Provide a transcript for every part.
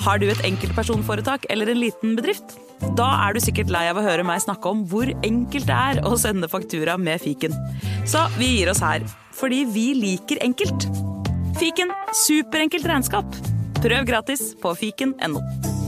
Har du et enkeltpersonforetak eller en liten bedrift? Da du sikkert lei av å høre meg snakke om hvor enkelt det å sende faktura med fiken. Så vi gir oss her, fordi vi liker enkelt. Fiken, superenkelt regnskap. Prøv gratis på fiken.no.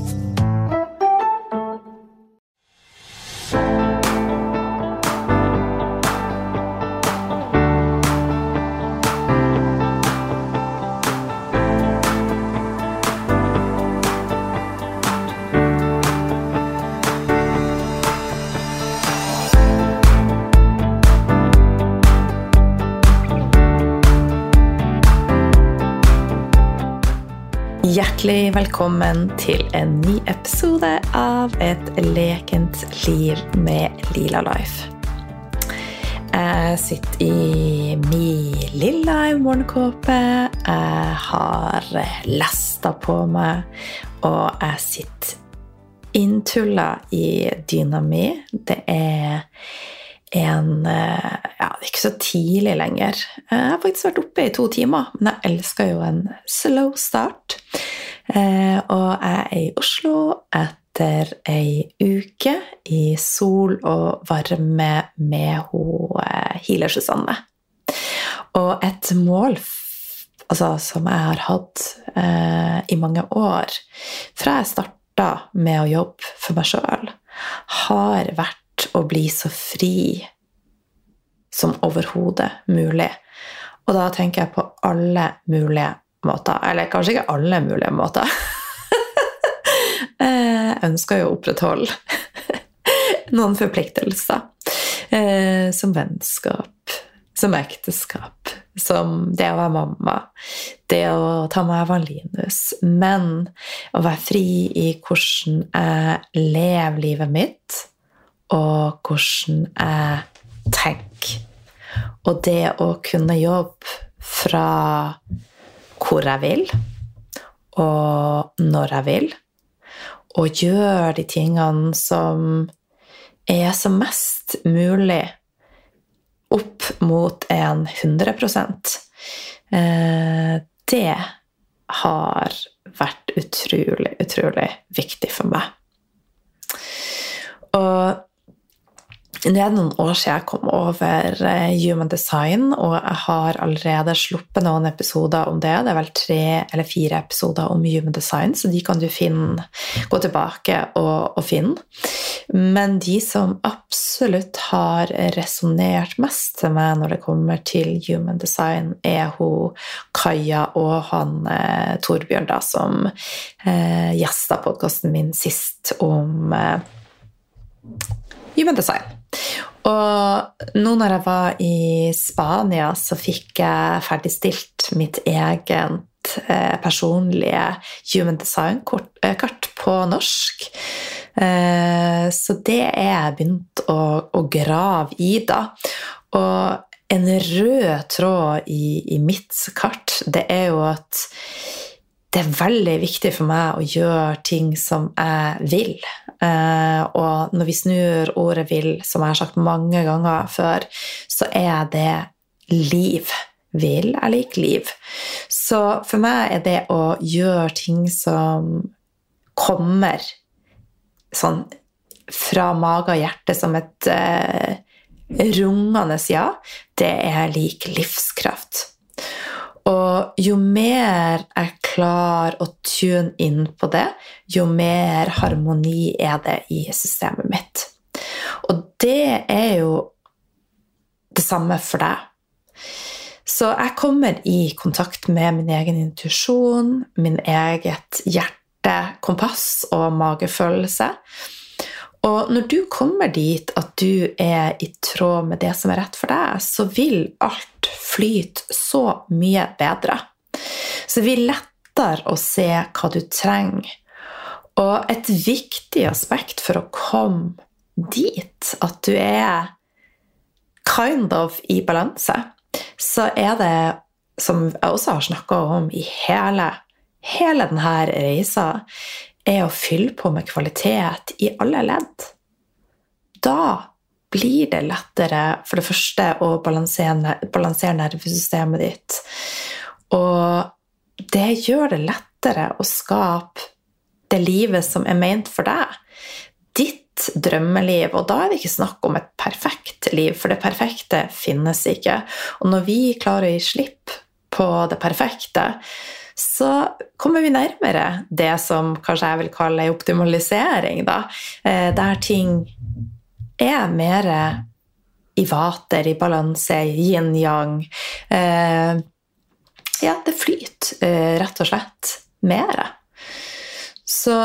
Hjertelig velkommen til en ny episode av Et lekent liv med Lila Life. Jeg sitter i min lilla morgenkåpe, jeg har lastet på meg, og jeg sitter inntullet i dyna mi. Det det er ikke så tidlig lenger. Jeg har faktisk vært oppe i 2 timer, men jeg elsker jo en slow start. Og jeg i Oslo etter en uke i sol og varme med Healer Susanne. Og et mål som jeg har hatt i mange år, fra jeg startet med å jobbe for meg selv, har vært å bli så fri som overhodet mulig. Og da tenker jeg på alle mulige måter, eller kanskje ikke alle mulige måter. Jeg ønsker jo å opprettholde noen forpliktelser, som vennskap, som ekteskap, som det å være mamma, det å ta meg av Linus, men å være fri i hvordan jeg lever livet mitt, og hvordan jeg tenker. Og det å kunne jobbe fra hvor jeg vil, og når jeg vil, og gjøre de tingene som som mest mulig opp mot 100%. Det har vært utrolig, utrolig viktig for meg. Og det noen år siden jeg kom over Human Design, og jeg har allerede sluppet noen episoder om det. Det vel 3 eller 4 episoder om Human Design, så de kan du gå tilbake og finne. Men de som absolutt har resonert mest til meg når det kommer til Human Design, hun Kaja og han Torbjørn, da, som gjestet podcasten min sist om Human Design. Og nå når jeg var i Spania, så fikk jeg ferdigstilt mitt eget personlige Human Design-kart på norsk. Så det jeg begynt å grave i da. Og en rød tråd i mitt kart, det jo at det veldig viktig for meg å gjøre ting som jeg vil. Og når vi snur ordet vil, som jeg har sagt mange ganger før, så det liv. Vil jeg like liv? Så for meg det å gjøre ting som kommer sånn fra mage og hjerte som et rungende ja, det like livskraft. Og jo mer jeg klarer å tune inn på det, jo mer harmoni det i systemet mitt. Og det jo det samme for deg. Så jeg kommer i kontakt med min egen intuisjon, min eget hjerte, kompass og magefølelse. Og når du kommer dit at du i tråd med det som rett for deg, så vil alt flyte så mye bedre. Så det blir lettere å se hva du trenger. Og et viktig aspekt for å komme dit, at du kind of i balanse, så det, som jeg også har snakket om i hele denne reisa, å fylle på med kvalitet i alle ledd. Da blir det lettere for det første å balansere nervesystemet ditt. Og det gjør det lettere å skape det livet som ment for deg. Ditt drømmeliv, og da det ikke snakk om et perfekt liv, for det perfekte finnes ikke. Og når vi klarer å gi slipp på det perfekte, så kommer vi nærmere det som kanskje jeg vil kalle optimalisering, da. Der ting mer i vater, i balanse, yin-yang. Det flyter rett og slett mer. Så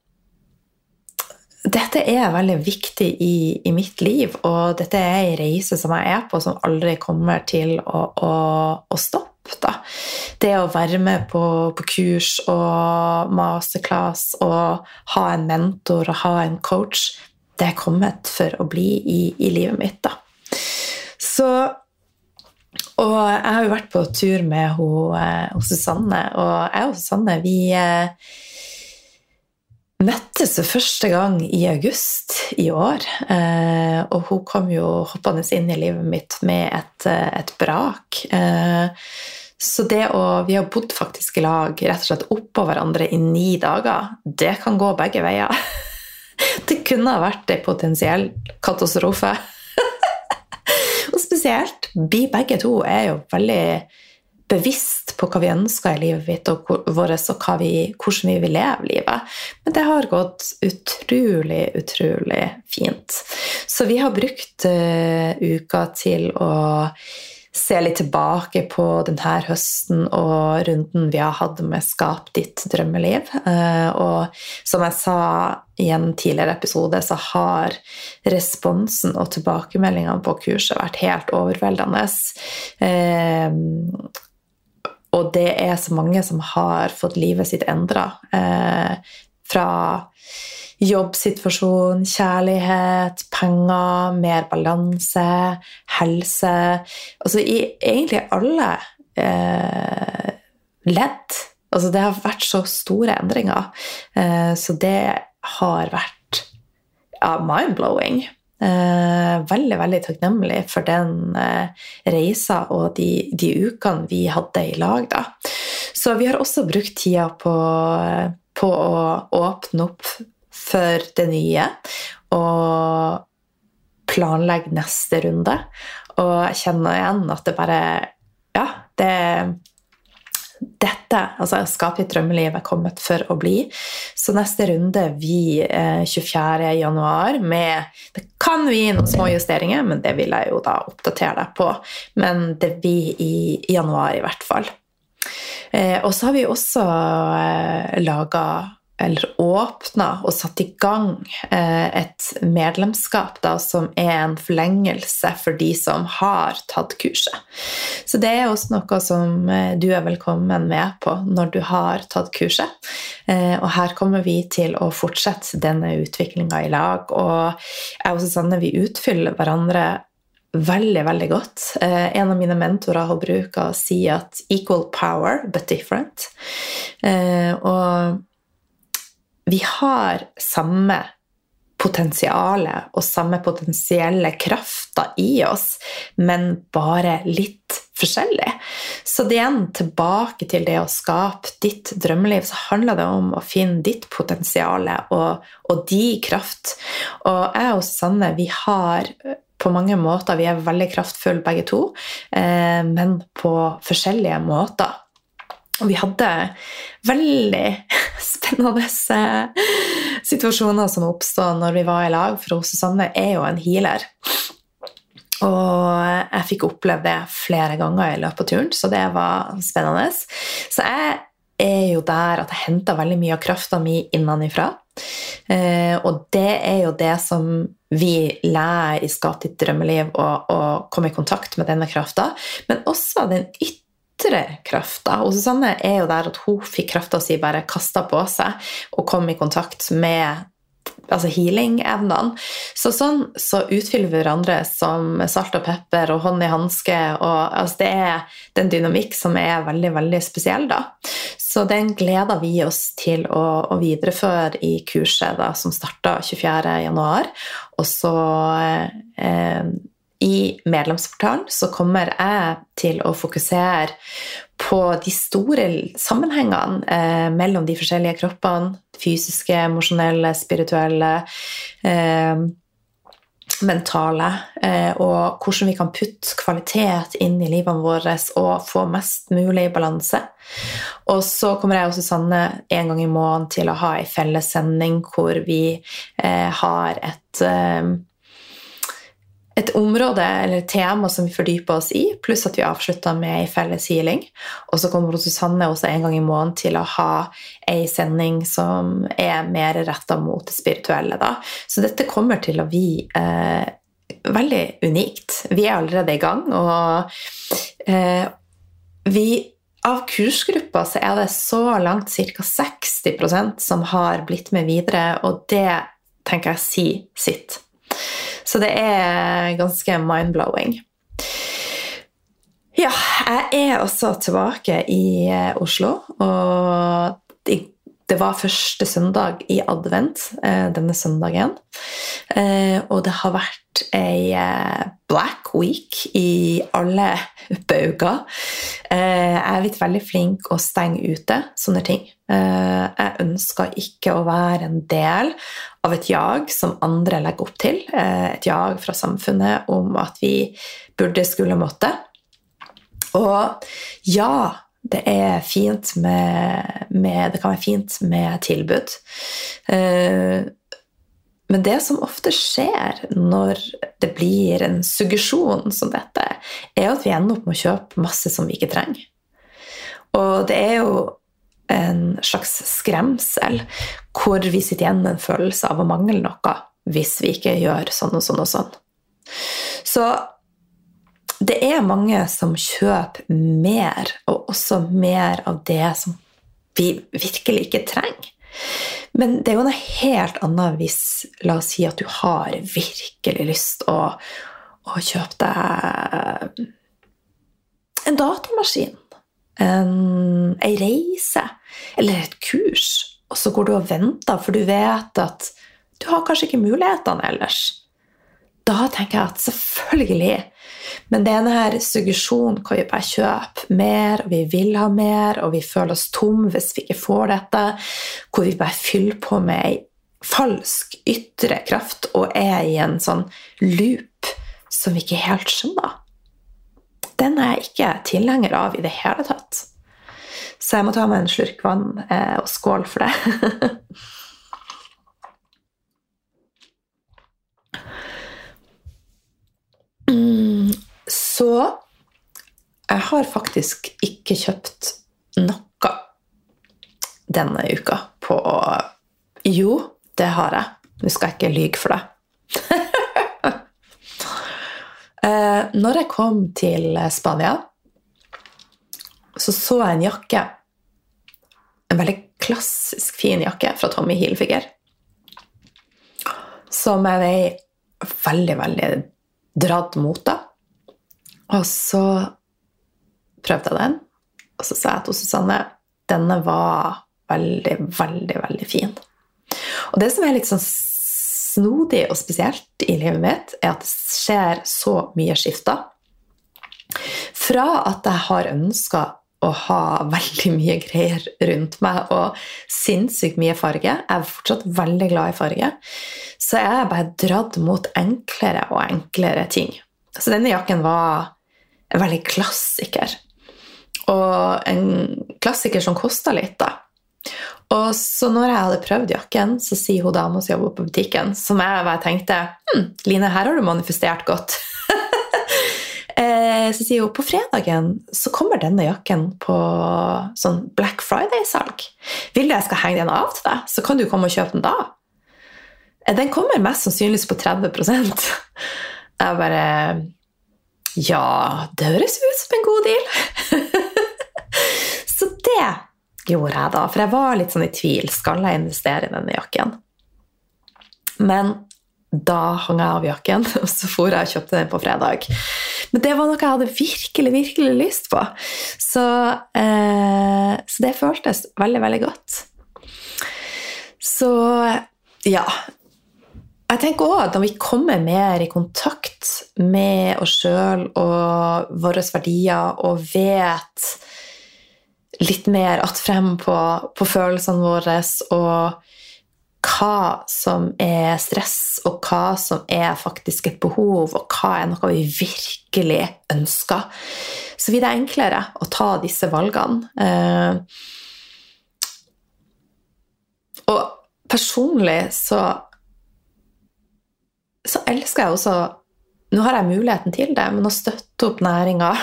dette veldig viktig i mitt liv, og dette en reise som jeg på, som aldri kommer til å stoppe. Da. Det å være med på kurs og masterclass og ha en mentor og ha en coach, det kommet for å bli i livet mitt. Da. Så, og jeg har jo vært på tur med Susanne, og jeg og Susanne, vi møttes for første gang i august i år, og hun kom jo hoppende inn i livet mitt med et brak. Så vi har bodd faktisk i lag rett og slett oppå hverandre i 9 dager. Det kan gå begge veier. Det kunne ha vært en potensiell katastrofe. Og spesielt, vi begge to jo veldig bevisst på hva vi ønsker i livet vårt og hvordan vi vil leve livet. Men det har gått utrolig, utrolig fint. Så vi har brukt uka til å se litt tilbake på denne høsten og runden vi har hatt med Skap ditt drømmeliv. Og som jeg sa i en tidligere episode, så har responsen og tilbakemeldingene på kurset vært helt overveldende. Og det så mange som har fått livet sitt endret. Fra jobbsituasjon, kjærlighet, penger, mer balanse, helse. Altså egentlig alle ledd. Altså det har vært så store endringer. Så det har vært mind-blowing. Veldig, veldig takknemlig for den reisa og de ukene vi hadde i lag. Da. Så vi har også brukt tida på å åpne opp for det nye og planlegge neste runde. Og jeg kjenner igjen at det bare, dette, altså Skap ditt drømmeliv kommet for å bli. Så neste runde vi 24. januar det kan vi noen små justeringer, men det vil jeg jo da oppdatere deg på. Men det vi i januar i hvert fall. Og så har vi også åpnet og satt i gang et medlemskap da, som en forlengelse for de som har tatt kurset. Så det også noe som du velkommen med på når du har tatt kurset. Og her kommer vi til å fortsette denne utviklingen i lag, og jeg og Susanne, vi utfyller hverandre veldig, veldig godt. En av mine mentorer har brukt å si at equal power, but different. Og vi har samme potensiale og samme potensielle krafter i oss, men bare litt forskjellig. Så det igjen tilbake til det å skape ditt drømmeliv, så handler det om å finne ditt potensiale og de kraft. Og jeg og Susanne, vi har på mange måter, vi veldig kraftfulle begge to, men på forskjellige måter. Og vi hadde veldig spennende situasjoner som oppstod når vi var i lag, for Susanne jo en healer. Og jeg fikk oppleve det flere ganger i løpet av turen, så det var spennende. Så jeg jo der at jeg hentet veldig mye av kraften min innenifra. Og det jo det som vi lærer i Skap ditt drømmeliv og komme i kontakt med denne kraften, men også den ytre krafta. Og Susanne jo der at hun fikk krafta si bare kastet på seg og kom i kontakt med healing-evnene. Så utfyller vi hverandre som salt og pepper og hånd i handske, og det den dynamikk som veldig, veldig spesiell da. Så den gleder vi oss til å videreføre i kurset da, som startet 24. januar, og så i medlemsportalen så kommer jeg til å fokusere på de store sammenhengene mellom de forskjellige kroppene, fysiske, emosjonelle, spirituelle, mentale, og hvordan vi kan putte kvalitet inn i livene våre og få mest mulig balanse. Og så kommer jeg og Susanne en gang i måneden til å ha en felles sending hvor vi har et område eller et tema som vi fordyper oss i, pluss at vi avslutter med en felles healing. Og så kommer Susanne også en gang i måneden til å ha en sending som mer rettet mot det spirituelle. Da. Så dette kommer til å bli veldig unikt. Vi allerede i gang, og av kursgruppa så det så langt ca. 60% som har blitt med videre, og det tenker jeg sitt. Så det ganske mind-blowing. Ja, jeg også tilbake i Oslo, og det var første søndag i advent denne søndagen. Og det har vært en Black Week i alle bauger. Jeg blitt veldig flink å stenge ute sånne ting. Jeg ønsker ikke å være en del av et jag som andre legger opp til. Et jag fra samfunnet om at vi skulle måtte. Og ja, det fint det kan være fint med tilbud. Men det som ofte skjer når det blir en suggesjon som dette, at vi ender opp med å kjøpe masse som vi ikke trenger. Og det jo en slags skremsel hvor vi sitter igjen med en følelse av å mangle noe hvis vi ikke gjør sånn og sånn og sånn. Så det mange som kjøper mer, og også mer av det som vi virkelig ikke trenger. Men det jo noe helt annet hvis, la oss si at du har virkelig lyst å kjøpe deg en datamaskin, en reise, eller et kurs, og så går du og venter, for du vet at du har kanskje ikke mulighetene ellers. Da tenker jeg at selvfølgelig, men denne her suggesjonen kan vi bare kjøpe mer, og vi vil ha mer, og vi føler oss tom hvis vi ikke får dette, hvor vi bare fyller på med en falsk ytre kraft, og i en sånn loop som vi ikke helt skjønner. Den jeg ikke tilhenger av i det hele tatt. Så jeg må ta meg en slurk vann og skål for det. Så jeg har faktisk ikke kjøpt noe denne uka på... Jo, det har jeg. Nå skal jeg ikke lyge for det. Når jeg kom til Spania, så jeg en jakke. En veldig klassisk fin jakke fra Tommy Hilfiger. Som jeg veldig, veldig dratt mot da. Og så prøvde jeg den, og så sa jeg til Susanne, denne var veldig, veldig, veldig fin. Og det som litt sånn snodig og spesielt i livet mitt, at det skjer så mye skifter. Fra at jeg har ønsket å ha veldig mye greier rundt meg, og sinnssykt mye farge. Jeg fortsatt veldig glad i farge. Så jeg bare dratt mot enklere og enklere ting. Så denne jakken var en veldig klassiker. Og en klassiker som kostet litt da. Og så når jeg hadde prøvd jakken, så sier hun dama som jobber på butikken, som jeg bare tenkte, Line, her har du manifestert godt. Så sier hun, på fredagen så kommer denne jakken på sånn Black Friday-salg. Vil du jeg skal henge den av til deg? Så kan du komme og kjøpe den da. Den kommer mest sannsynligvis på 30%. Jeg bare, ja, det høres ut som en god deal. Så det gjorde jeg da, for jeg var litt sånn i tvil, skal jeg investere i denne jakken? Men da hang jeg av jakken, og så for jeg og kjøpte den på fredag. Men det var noe jeg hadde virkelig, virkelig lyst på. Så det føltes veldig, veldig godt. Så ja, Jeg tenker også at når vi kommer mer i kontakt med oss selv og våre verdier og vet litt mer att frem på følelsene våre og hva som stress og hva som faktisk et behov og hva noe vi virkelig ønsker, så blir det enklere å ta disse valgene. Og personlig så elsker jeg også, nå har jeg muligheten til det, men å støtte opp næringen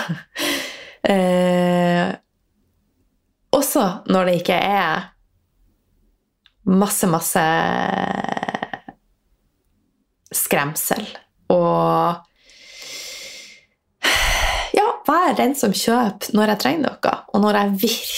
også når det ikke masse skremsel og ja, vær den som kjøper når jeg trenger noe og når jeg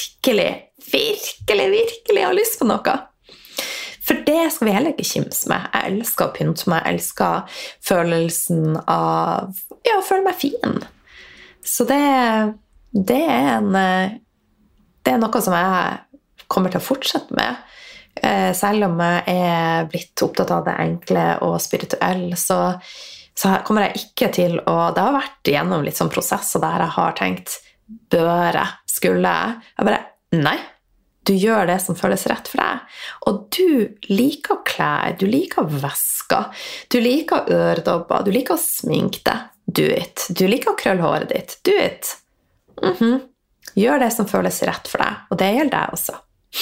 virkelig har lyst på noe. For det skal vi heller ikke kimse med. Jeg elsker å pynte meg, jeg elsker følelsen av å føle meg fin. Så det er noe som jeg kommer til å fortsette med. Selv om jeg blitt opptatt av det enkle og spirituelle, så kommer jeg ikke til å... Det har vært gjennom litt sånn prosesser der jeg har tenkt, skulle jeg bare, nei, du gjør det som føles rett for deg. Og du liker klær, du liker vesker, du liker øredobber, du liker å sminke deg, do it. Du liker å krølle håret ditt, do it. Gjør det som føles rett for deg, og det gjelder deg også.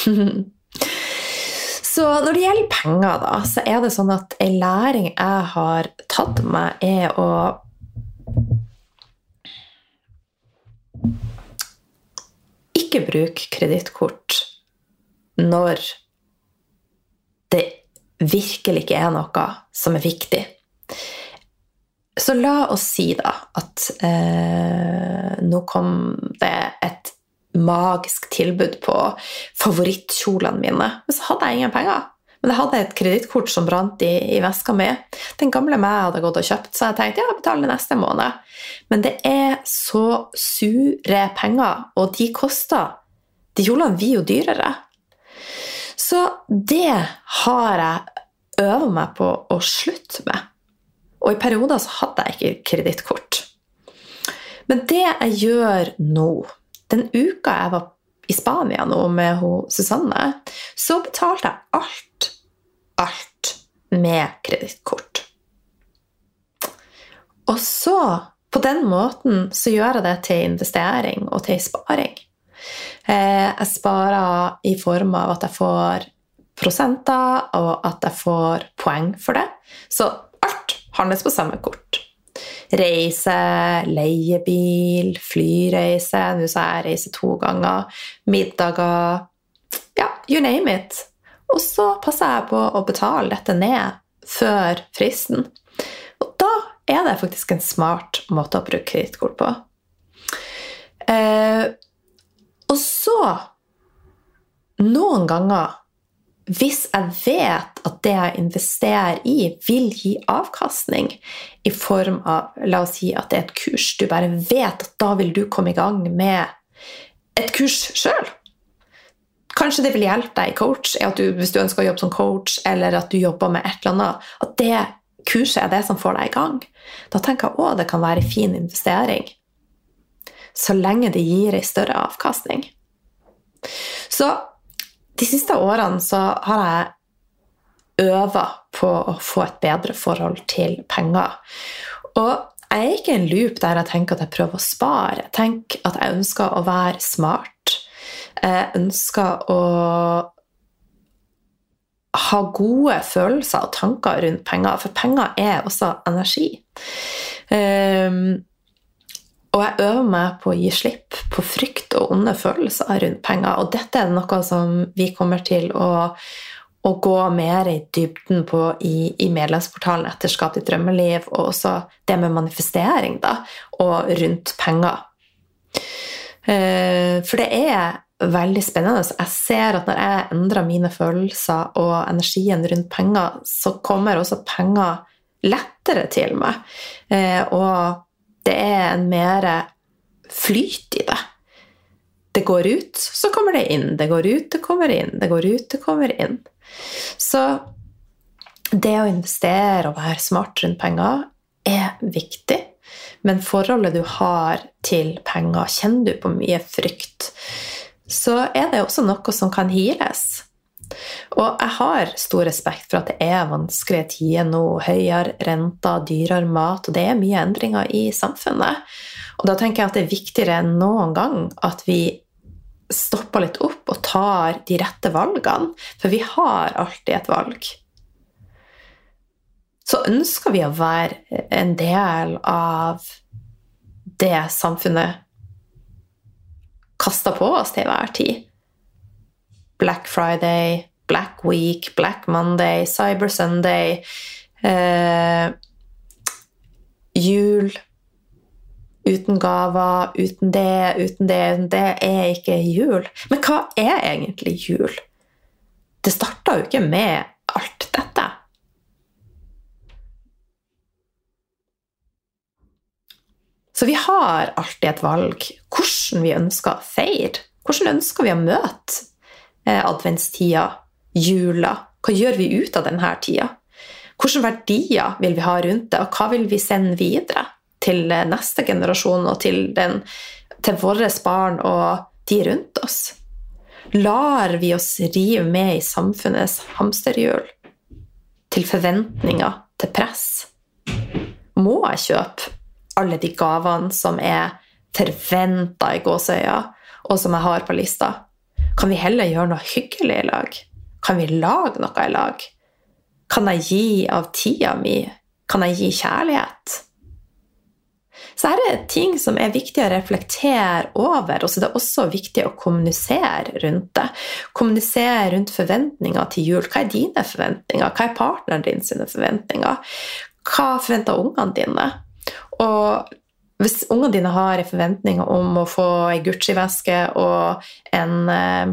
Så når det gjelder penger da, så det sånn at en læring jeg har tatt meg å ikke bruke kredittkort når det virkelig ikke noe som viktig. Så la oss si da at nå kom det et magisk tilbud på favorittkjolene mine. Men så hadde jeg ingen penger. Men jeg hadde et kredittkort som brant i veska mi. Den gamle meg hadde gått og kjøpt, så jeg tenkte, jeg betaler neste måned. Men det så sure penger, og de kjolene blir jo dyrere. Så det har jeg øvet meg på å slutte med. Og i perioder så hadde jeg ikke kredittkort. Men det jeg gjør nå, den uka jeg var i Spania nå med Susanne, så betalte jeg alt med kredittkort. Og så, på den måten, så gjør jeg det til investering og til sparing. Jeg sparer i form av at jeg får prosenter, og at jeg får poeng for det. Så alt handles på samme kort. Reise, leiebil, flyreise, nå så jeg reise 2 ganger, middager, ja, you name it. Og så passer jeg på å betale dette ned før fristen. Og da det faktisk en smart måte å bruke kredittkort på. Og så, noen ganger, hvis jeg vet at det jeg investerer i vil gi avkastning i form av, la oss si at det et kurs, du bare vet at da vil du komme i gang med et kurs selv. Kanskje det vil hjelpe deg i coach, at hvis du ønsker å jobbe som coach, eller at du jobber med et eller annet, at det kurset det som får deg i gang. Da tenker jeg også det kan være en fin investering, så lenge det gir en større avkastning. Så de siste årene så har jeg øvet på å få et bedre forhold til penger. Og jeg ikke i en loop der jeg tenker at jeg prøver å spare. Jeg tenker at jeg ønsker å være smart. Jeg ønsker å ha gode følelser og tanker rundt penger, for penger også energi. Og jeg øver meg på å gi slipp på frykt og onde følelser rundt penger, og dette noe som vi kommer til å gå mer i dybden på i medlemsportalen Etterskap ditt drømmeliv, og også det med manifestering da, og rundt penger. For det veldig spennende. Jeg ser at når jeg endrer mine følelser og energien rundt penger, så kommer også penger lettere til meg, og det en mer flyt i det. Det går ut, så kommer det inn. Det går ut, det kommer inn. Det går ut, det kommer inn. Så det å investere og være smart rundt penger viktig, men forholdet du har til penger, kjenner du på mye frykt, så det også noe som kan heales. Og jeg har stor respekt for at det vanskelige tider nå, høyere renter, dyrere mat, og det mye endringer i samfunnet. Og da tenker jeg at det viktigere enn noen gang at vi stopper litt opp og tar de rette valgene, for vi har alltid et valg. Så ønsker vi å være en del av det samfunnet kastet på oss til hver tid. Black Friday, Black Week, Black Monday, Cyber Sunday, jul, uten gaver, uten det ikke jul. Men hva egentlig jul? Det startet jo ikke med alt dette. Så vi har alltid et valg hvordan vi ønsker å feire. Hvordan ønsker vi å møte adventstida, jula? Hva gjør vi ut av denne tida? Hvilke verdier vil vi ha rundt det, og hva vil vi sende videre til neste generasjon og til våre barn og de rundt oss? Lar vi oss rive med i samfunnets hamsterhjul? Til forventninger, til press? Må jeg kjøpe alle de gavene som forventet i gåsøya, og som jeg har på lista? Kan vi heller gjøre noe hyggelig i lag? Kan vi lage noe i lag? Kan jeg gi av tida mi? Kan jeg gi kjærlighet? Så her ting som viktig å reflektere over, og så det også viktig å kommunisere rundt det. Kommunisere rundt forventninger til jul. Hva dine forventninger? Hva partneren din sine forventninger? Hva forventer ungene dine? Og hvis ungene dine har en forventning om å få en Gucci-veske og en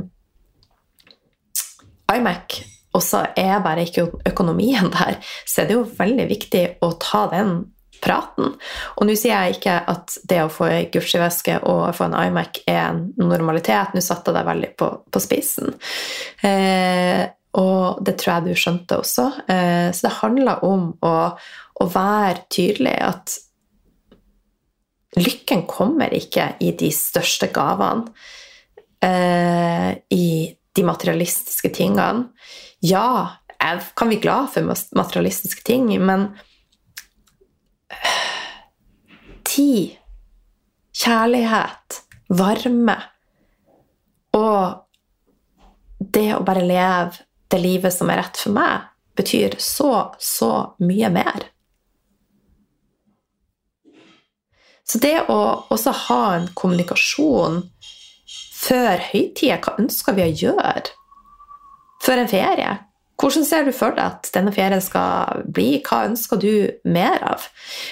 iMac, og så bare ikke økonomien der, så det jo veldig viktig å ta den praten. Og nå sier jeg ikke at det å få en Gucci-veske og få en iMac en normalitet. Nå satte jeg det veldig på spissen. Og det tror jeg du skjønte også. Så det handler om å være tydelig at lykken kommer ikke i de største gavene, i de materialistiske tingene. Ja, jeg kan bli glad for materialistiske ting, men tid, kjærlighet, varme og det å bare leve det livet som rett for meg, betyr så mye mer. Så det å også ha en kommunikasjon før høytiden, hva ønsker vi å gjøre? Før en ferie? Hvordan ser du for deg at denne ferien skal bli? Hva ønsker du mer av?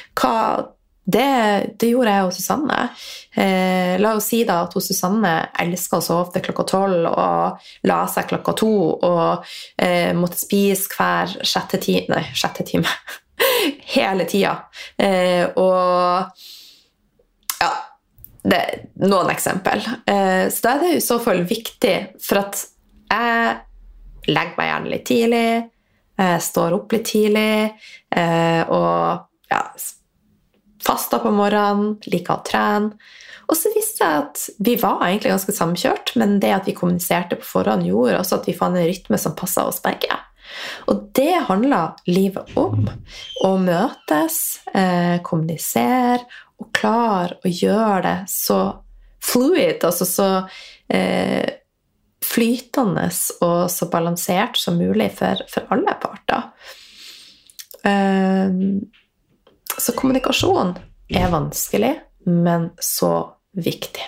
Det gjorde jeg og Susanne. La oss si da at Susanne elsker å sove til 12 og la seg 2 og måtte spise hver sjette time. Hele tiden. Og ja, det noen eksempel. Så da det i så fall viktig for at jeg legger meg gjerne litt tidlig, står opp litt tidlig, og ja, faster på morgenen, liker å trene. Og så visste jeg at vi var egentlig ganske samkjørt, men det at vi kommuniserte på forhånd gjorde også at vi fant en rytme som passet oss begge. Og det handler livet om. Å møtes, kommunisere, og klare å gjøre det så fluid, altså så flytende og så balansert som mulig for alle parter. Så kommunikasjon vanskelig, men så viktig.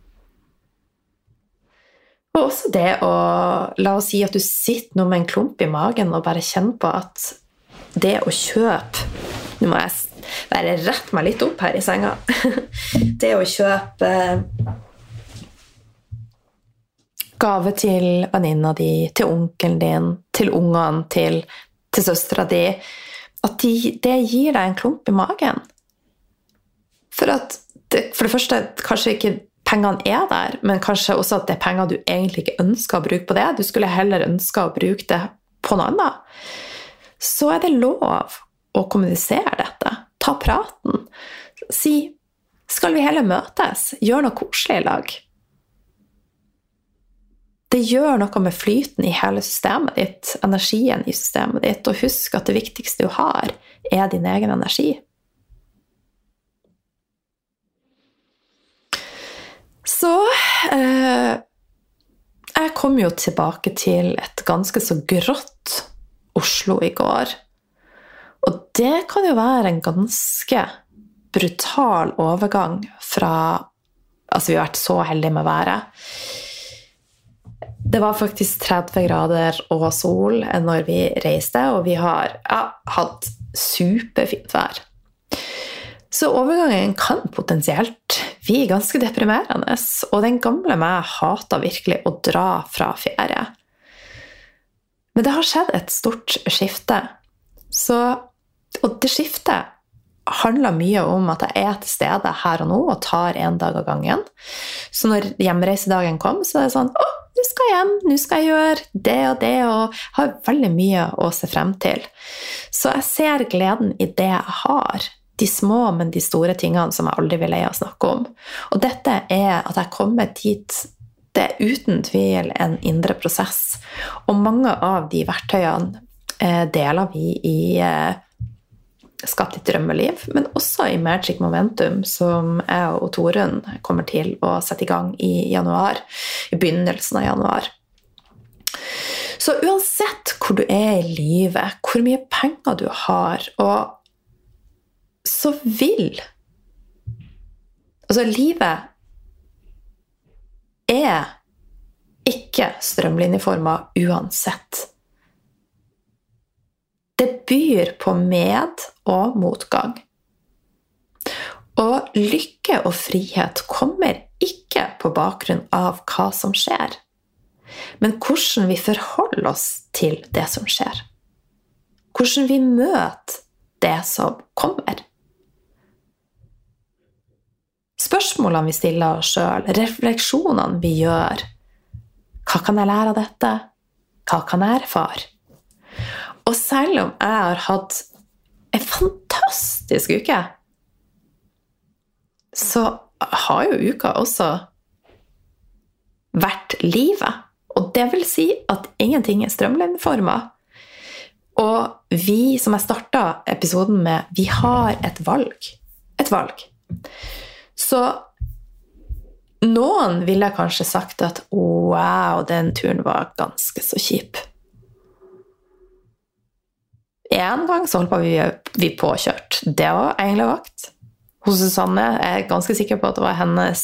Og også det å, la oss si at du sitter nå med en klump i magen og bare kjenner på at det å kjøpe, nå må jeg bare rette meg litt opp her i senga, det å kjøpe gave til venninna di, til onkelen din, til ungene, til søstera di, at det gir deg en klump i magen. For det første, kanskje ikke pengene der, men kanskje også at det penger du egentlig ikke ønsker å bruke på det. Du skulle heller ønske å bruke det på noe annet. så er det lov å kommunisere dette. Ta praten. Si, skal vi heller møtes? Gjør noe koselig i lag. Det gjør noe med flyten i hele systemet ditt, energien i systemet ditt, og husk at det viktigste du har er din egen energi. Så jeg kom jo tilbake til et ganske så grått Oslo i går. Og det kan jo være en ganske brutal overgang fra, altså vi har vært så heldige med været. Det var faktisk 30 grader og sol når vi reiste, og vi har hatt superfint vær. Så overgangen kan potensielt bli ganske deprimerende, og den gamle meg hater virkelig å dra fra ferie. Men det har skjedd et stort skifte. Og det skiftet handler mye om at jeg er til stede her og nå og tar en dag av gangen. Så når hjemreisedagen kom, så er det sånn, nå skal jeg hjem, nå skal jeg gjøre det, og har veldig mye å se frem til. Så jeg ser gleden i det jeg har. De små, men de store tingene som jeg aldri vil leie å snakke om. Og dette er at jeg kommer dit. Det er uten tvil en indre prosess. Og mange av de verktøyene deler vi i Skapt ditt drømmeliv, men også i Magic Momentum, som jeg og Torunn kommer til å sette i gang i januar, i begynnelsen av januar. Så uansett hvor du er i livet, hvor mye penger du har, og så vil altså livet er ikke strømlinjeformet uansett. Det byr på med- og motgang. Og lykke og frihet kommer ikke på bakgrunn av hva som skjer, men hvordan vi forholder oss til det som skjer. Hvordan vi møter det som kommer. Spørsmålene vi stiller oss selv, refleksjonene vi gjør. Hva kan jeg lære av dette? Hva kan jeg erfare? Og selv om jeg har hatt en fantastisk uke, så har jo uka også vært livet. Og det vil si at ingenting er strømlinjeformet. Og vi, som jeg startet episoden med, vi har et valg. Et valg. Så noen ville kanskje sagt at wow, den turen var ganske så kjip. En gang så holdt vi påkjørt. Det var englevakt. Hos Susanne er jeg ganske sikker på at det var hennes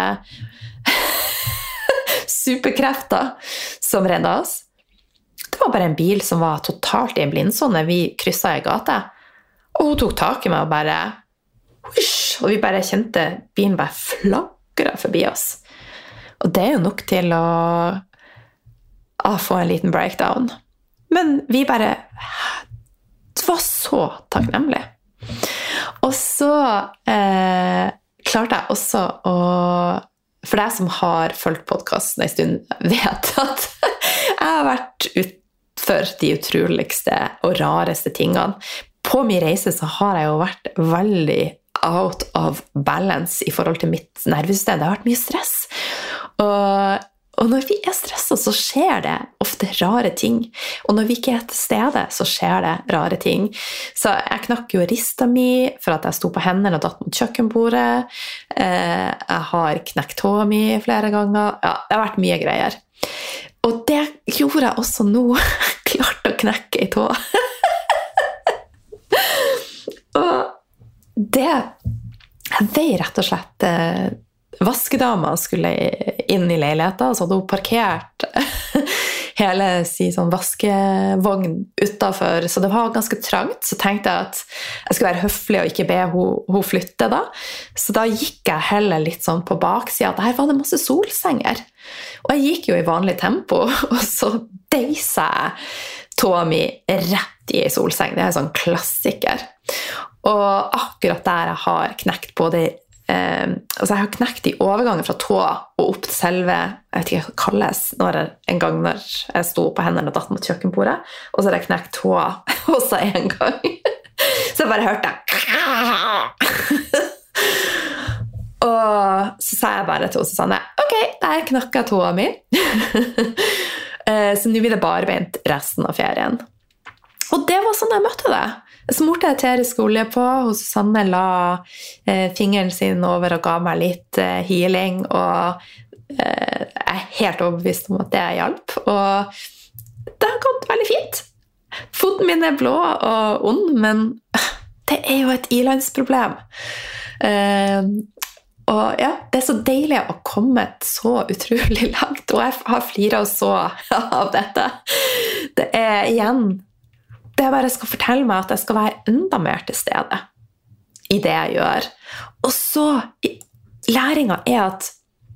superkrefter som reddet oss. Det var bare en bil som var totalt i en blindsone. Vi krysset i gata, og hun tok tak i meg og bare husk, og vi bare kjente bilen bare flagret forbi oss. Og det er jo nok til å få en liten breakdown. Men vi bare var så takknemlig. Og så klarte jeg også å, for deg som har fulgt podcasten en stund, vet at jeg har vært utfor de utroligste og rareste tingene. På min reise så har jeg jo vært veldig out of balance i forhold til mitt nervesystem. Det har vært mye stress. Og når vi er stresset, så skjer det ofte rare ting. Og når vi ikke er til stede, så skjer det rare ting. Så jeg knakk jo rista mi for at jeg sto på hendene og datt mot kjøkkenbordet. Jeg har knekt tåa mi flere ganger. Ja, det har vært mye greier. Og det gjorde jeg også nå. Klarte å knekke i tå. Og det jeg veier rett og slett vaskedama skulle inn i leiligheten, så hadde hun parkert hele sånn vaskevogn utenfor, så det var ganske trangt. Så tenkte jeg at jeg skulle være høflig og ikke be hun flytte da. Så da gikk jeg heller litt sånn på baksiden. Der var det masse solsenger. Og jeg gikk jo i vanlig tempo, og så deisa jeg tåa mi rett i solseng. Det er en sånn klassiker. Og akkurat der jeg har knekt både altså jeg har knekt i overgangen fra tå og opp til selve, jeg vet ikke hva det kalles, en gang når jeg sto på hendene og datt mot kjøkkenbordet, og så har jeg knekt tå også en gang. Så jeg bare hørte og så sa jeg bare til Susanne, ok, der knakket jeg tåa mi. Så nå blir det barbeint resten av ferien. Og det var sånn jeg møtte det. Så smurte jeg eterisk-olje på, og Susanne la fingeren sin over og ga meg litt healing, og jeg er helt overbevist om at det hjalp. Og det har gått veldig fint. Foten min er blå og ond, men det er jo et ilandsproblem. Og ja, det er så deilig å komme så utrolig langt, og jeg har fliret så av dette. Det er igjen, det bare skal fortelle meg at jeg skal være enda mer til stede i det jeg gjør. Og så, læringen er at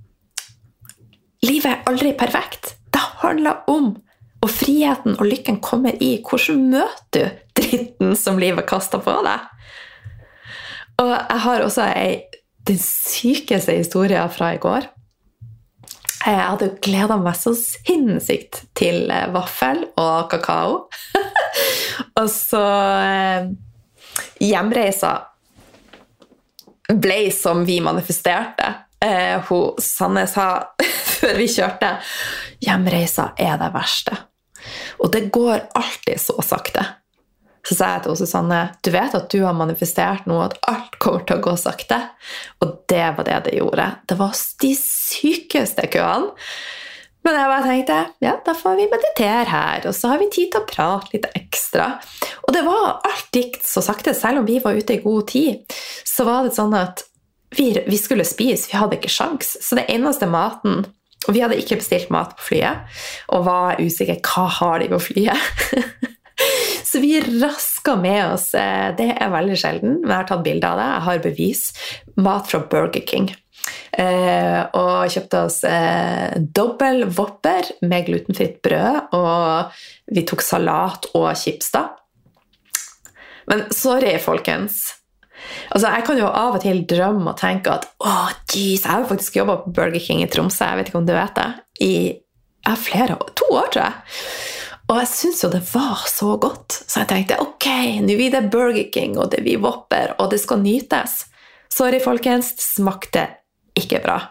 livet er aldri perfekt. Det handler om, og friheten og lykken kommer i hvordan møter du dritten som livet kaster på deg. Og jeg har også den sykeste historien fra i går. Jeg hadde gledet meg så sinnssykt til vaffel og kakao. Og så hjemreisa ble som vi manifesterte. Sanne sa før vi kjørte, hjemreisa er det verste. Og det går alltid så sakte. Så sa jeg til Susanne, du vet at du har manifestert noe, at alt kommer til å gå sakte. Og det var det gjorde. Det var de sykeste køene. Men jeg bare tenkte, ja, da får vi meditere her, og så har vi tid til å prate litt ekstra. Og det var alt gikk så sakte, selv om vi var ute i god tid. Så var det sånn at vi skulle spise, vi hadde ikke sjans. Så det eneste maten, og vi hadde ikke bestilt mat på flyet, og var usikre, hva har de på flyet? Så vi rasket med oss, det er veldig sjelden, men jeg har tatt bilder av det, jeg har bevis, mat fra Burger King. Og kjøpte oss dobbel Whopper med glutenfritt brød, og vi tok salat og chips da. Men sorry, folkens. Altså, jeg kan jo av og til drømme og tenke at, jeez, jeg har faktisk jobbet på Burger King i Tromsø, jeg vet ikke om du vet det, i 2 år, tror jeg. Og jeg synes jo det var så godt. Så jeg tenkte, ok, nå blir det Burger King, og det blir Whopper, og det skal nytes. Sorry, folkens, det smakte ikke bra.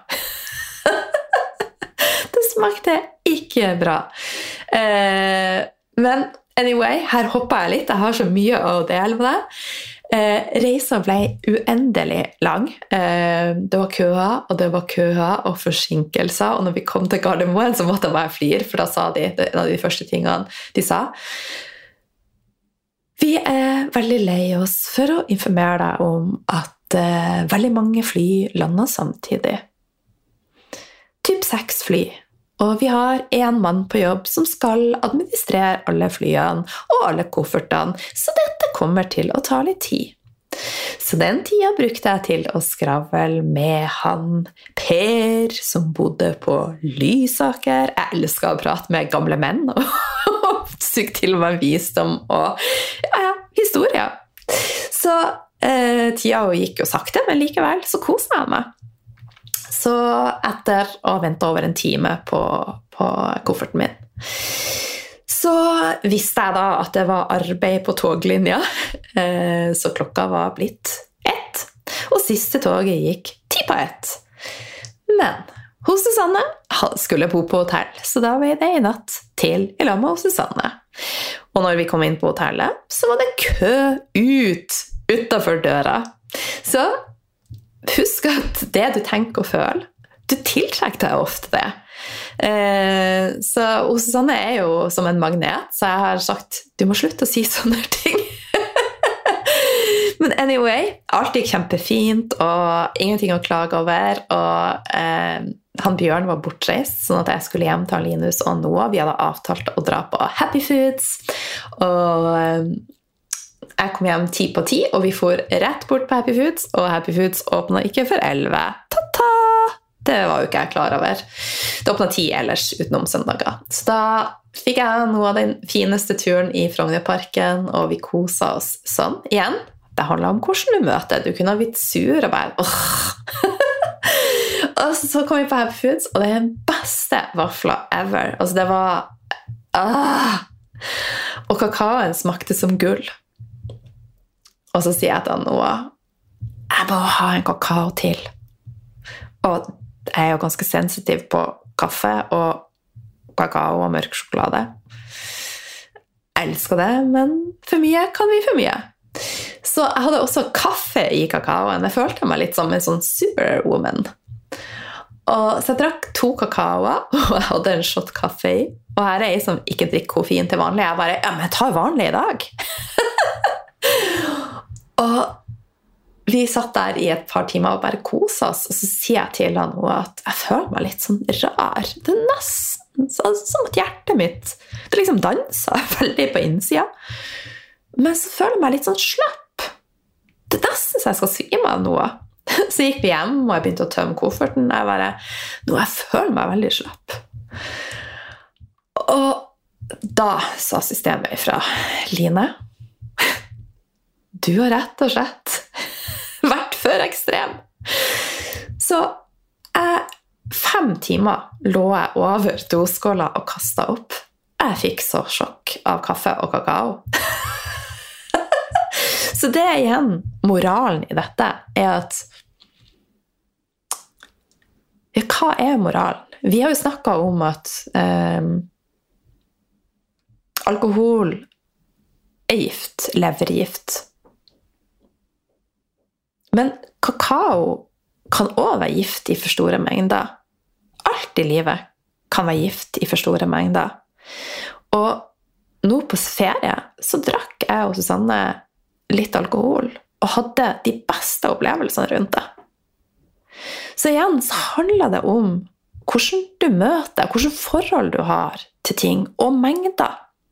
Det smakte ikke bra. Men anyway, her hoppet jeg litt. Jeg har så mye å dele med det. Reisa ble uendelig lang. Det var køer, og det var køer og forsinkelser, og når vi kom til Gardermoen så måtte jeg bare flire, for da sa de, en av de første tingene de sa, vi er veldig lei oss for å informere deg om at veldig mange fly lander samtidig. Typ 6 fly. Og vi har en mann på jobb som skal administrere alle flyene og alle koffertene, så dette kommer til å ta litt tid. Så den tiden brukte jeg til å skravle med han Per, som bodde på Lysaker. Jeg elsker å prate med gamle menn, og syk til meg visdom og historier. Så tiden gikk jo sakte, men likevel så koset jeg meg. Så etter å vente over en time på kofferten min, så visste jeg da at det var arbeid på toglinja, så klokka var blitt 1, og siste toget gikk 10:10. Men hos Susanne skulle bo på hotell, så da ble det i natt til i lag med Susanne. Og når vi kom inn på hotellet, så var det kø utenfor døra. Så husk at det du tenker og føler, du tiltrekker deg ofte det. Så Susanne er jo som en magnet, så jeg har sagt, du må slutte å si sånne ting. Men anyway, alt gikk kjempefint, og ingenting å klage over, og han Bjørn var bortreist, sånn at jeg skulle hjem til Linus og Noah. Vi hadde avtalt å dra på Happy Foods, og jeg kom hjem 10:10, og vi for rett bort på Happy Foods, og Happy Foods åpnet ikke for 11. Ta-ta! Det var jo ikke jeg klar over. Det åpnet 10 ellers utenom søndager. Så da fikk jeg noe av den fineste turen i Frognerparken, og vi koset oss sånn. Igjen, det handler om hvordan du møter. Du kunne ha blitt sur og bare, Og så kom vi på Happy Foods, og det er den beste vafla ever. Altså, det var... Og kakaoen smakte som gull. Og så sier jeg til Noah, jeg må ha en kakao til. Og jeg er jo ganske sensitiv på kaffe og kakao og mørk sjokolade. Jeg elsker det, men for mye kan bli for mye. Så jeg hadde også kaffe i kakaoen. Jeg følte meg litt som en sånn superwoman. Og så jeg drakk 2 kakaoer, og jeg hadde en shot kaffe i. Og her er jeg som ikke drikker koffein til vanlig. Jeg bare, men jeg tar vanlig i dag. Og vi satt der i et par timer og bare koset oss, og så sier jeg til han at jeg føler meg litt sånn rar. Det er nesten som at hjertet mitt, det liksom danser veldig på innsida. Men så føler jeg meg litt sånn slapp. Det er nesten så jeg skal svime av noe. Så gikk vi hjem, og jeg begynte å tømme kofferten. Jeg føler meg veldig slapp. Og da sa systemet fra Line, du har rett og slett vært for ekstrem. Så 5 timer lå jeg over doskåla og kastet opp. Jeg fikk så sjokk av kaffe og kakao. Så det igjen, moralen i dette, er at hva er moralen? Vi har jo snakket om at alkohol er gift, levergift. Men kakao kan også være gift i for store mengder. Alt i livet kan være gift i for store mengder. Og nå på ferie så drakk jeg og Susanne litt alkohol, og hadde de beste opplevelsene rundt det. Så igjen så handler det om hvordan du møter, hvordan forhold du har til ting, og mengder.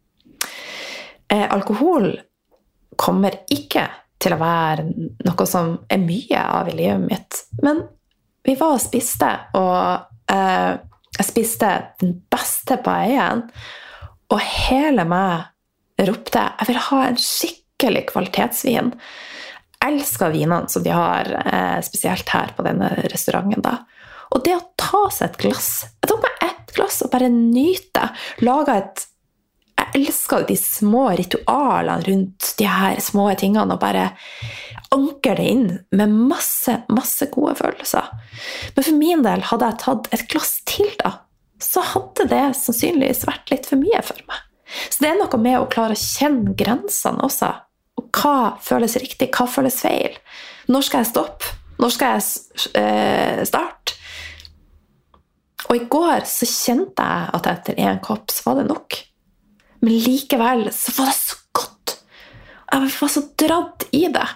Alkohol kommer ikke til å være noe som er mye av i livet mitt, men vi var og spiste, og jeg spiste den beste paellaen, og hele meg ropte, jeg vil ha en skikkelig kvalitetsvin. Jeg elsker vinene som de har spesielt her på denne restauranten da. Og det å ta seg et glass, jeg tok meg et glass og bare nyte, jeg elsker de små ritualene rundt de her små tingene og bare anker det inn med masse gode følelser. Men for min del hadde jeg tatt et glass til da, så hadde det sannsynligvis vært litt for mye for meg. Så det er noe med å klare å kjenne grensene også. Og hva føles riktig, hva føles feil? Når skal jeg stoppe? Når skal jeg starte? Og i går så kjente jeg at etter 1 kopp så var det nok. Men likevel så var det så godt. Jeg var så dratt i det.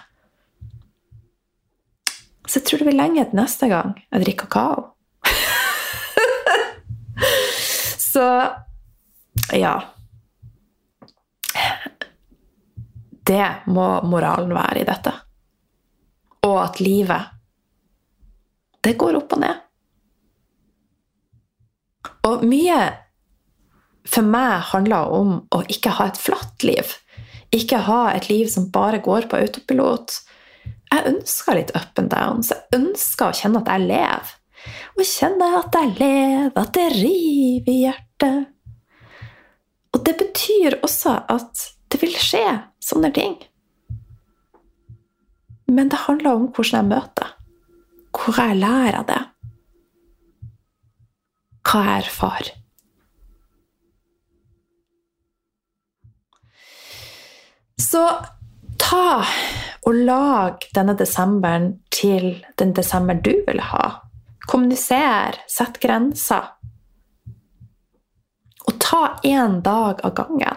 Så jeg tror det blir lenge til neste gang jeg drikker kakao. Så, ja. Det må moralen være i dette. Og at livet, det går opp og ned. Og mye for meg handler om å ikke ha et flatt liv. Ikke ha et liv som bare går på autopilot. Jeg ønsker litt up and down, så jeg ønsker å kjenne at jeg lever. Og kjenne at jeg lever, at det river i hjertet. Og det betyr også at det vil skje sånne ting. Men det handler om hvordan jeg møter. Hvor jeg lærer av det. Hva jeg erfarer. Så ta og lag denne desemberen til den desember du vil ha. Kommuniser, sett grenser. Og ta 1 dag av gangen.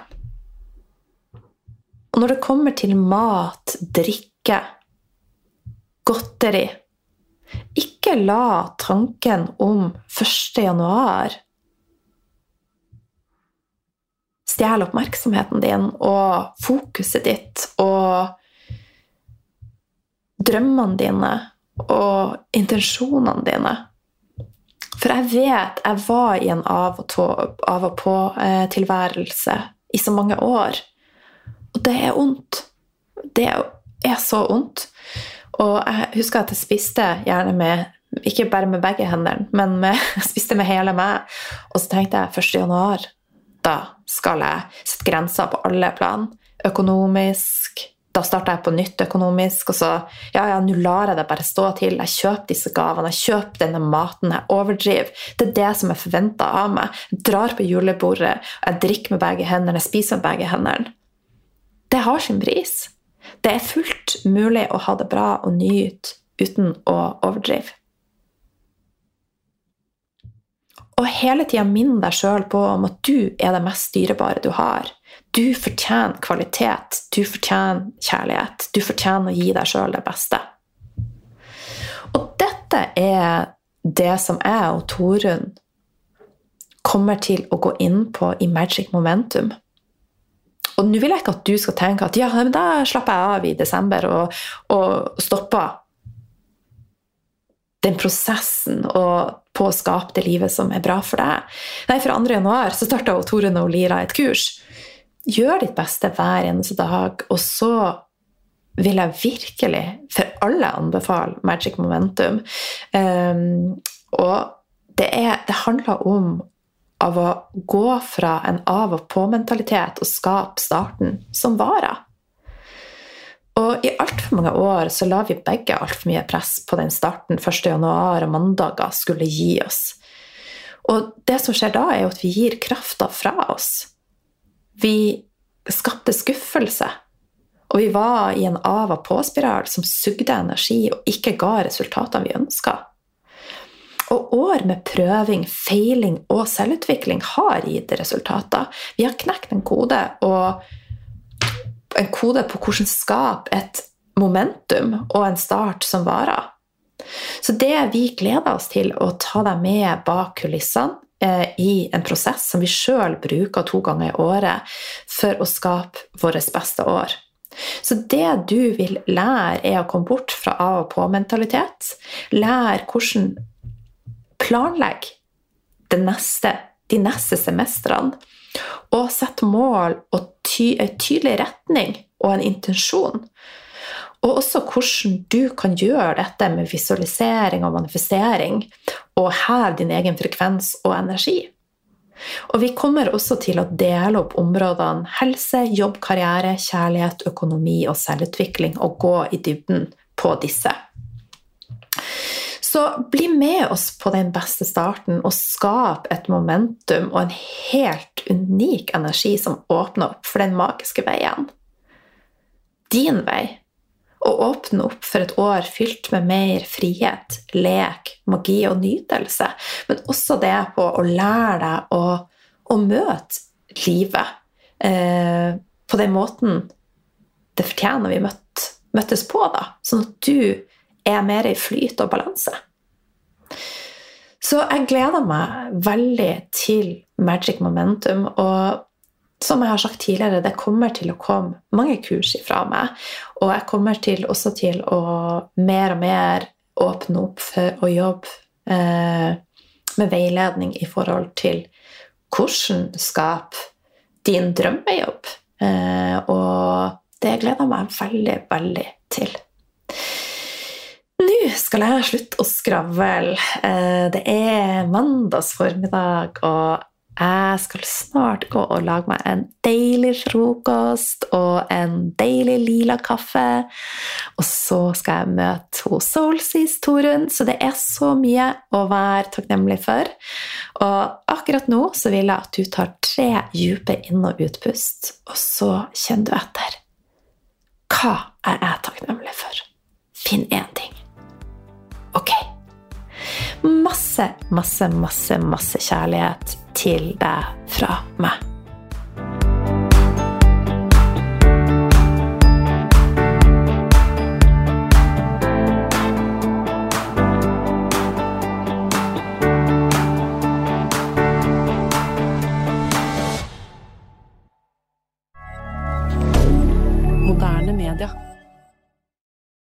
Og når det kommer til mat, drikke, godteri, ikke la tanken om 1. januar stjele oppmerksomheten din og fokuset ditt og drømmene dine og intensjonene dine. For jeg vet, jeg var i en av og på tilværelse i så mange år. Og det er ondt. Det er så ondt. Og jeg husker at jeg spiste gjerne med, ikke bare med begge hendene, men jeg spiste med hele meg. Og så tenkte jeg 1. januar, da skal jeg sette grenser på alle plan. Økonomisk, da startet jeg på nytt økonomisk, og så, nå lar jeg det bare stå til. Jeg kjøper disse gavene, jeg kjøper denne maten, jeg overdriver. Det det som er forventet av meg. Jeg drar på julebordet, jeg drikker med begge hendene, jeg spiser med begge hendene. Det har sin pris. Det er fullt mulig å ha det bra og nyte uten å overdrive. Og hele tiden minn deg selv på om at du er det mest dyrebare du har. Du fortjener kvalitet, du fortjener kjærlighet, du fortjener å gi deg selv det beste. Og dette er det som jeg og Torunn kommer til å gå inn på i Magic Momentum. Og nå vil jeg ikke at du skal tenke at men da slapper jeg av i desember og stopper den prosessen og på å skape det livet som er bra for deg. Nei, for 2. januar så startet Torunn og Lira et kurs. Gjør ditt beste hver eneste dag, og så vil jeg virkelig for alle anbefale Magic Momentum. Og det handler om av å gå fra en av- og på-mentalitet og skape starten som varer. Og i alt for mange år så la vi begge alt for mye press på den starten 1. januar og mandager skulle gi oss. Og det som skjer da er jo at vi gir krafta fra oss. Vi skapte skuffelse, og vi var i en av- og på-spiral som sugde energi og ikke ga resultatene vi ønsket. Og år med prøving, feiling og selvutvikling har gitt resultater. Vi har knekt en kode på hvordan skape et momentum og en start som varer. Så det vi gleder oss til å ta deg med bak kulissene i en prosess som vi selv bruker 2 ganger i året for å skape vårt beste år. Så det du vil lære er å komme bort fra av- og på-mentalitet, lære hvordan planlegge de neste semestrene, og sette mål og en tydelig retning og en intensjon. Og også hvordan du kan gjøre dette med visualisering og manifestering, og heve din egen frekvens og energi. Og vi kommer også til å dele opp områdene helse, jobb, karriere, kjærlighet, økonomi og selvutvikling, og gå i dybden på disse. Så bli med oss på den beste starten og skap et momentum og en helt unik energi som åpner opp for den magiske veien. Din vei. Og åpne opp for et år fylt med mer frihet, lek, magi og nytelse. Men også det på å lære deg å møte livet på den måten det fortjener vi møttes på da. Sånn at du er mer i flyt og balanse. Så jeg gleder meg veldig til Magic Momentum, og som jeg har sagt tidligere, det kommer til å komme mange kurs ifra meg, og jeg kommer også til å mer og mer åpne opp for å jobbe med veiledning i forhold til hvordan skape din drømmejobb. Og det gleder jeg meg veldig, veldig til. Nå skal jeg slutte å skravle. Det er mandags formiddag, og jeg skal snart gå og lage meg en deilig frokost og en deilig lila kaffe. Og så skal jeg møte hos Soulseas Torunn, så det er så mye å være takknemlig for. Og akkurat nå så vil jeg at du tar 3 dype inn- og utpust, og så kjenner du etter. Hva er jeg takknemlig for? Finn 1 ting. Ok. Masse, masse, masse, masse kjærlighet til deg fra meg. Moderne media.